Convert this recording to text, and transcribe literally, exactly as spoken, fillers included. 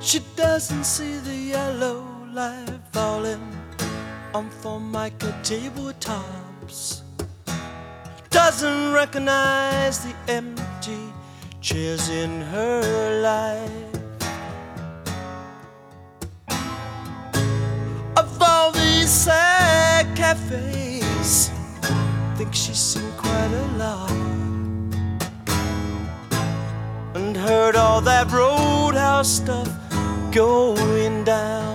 She doesn't see the yellow light falling on Formica tabletops. Doesn't recognize the empty chairs in her life. Of all these sad cafes, think she's seen quite a lot, and heard all that roadhouse stuff going down.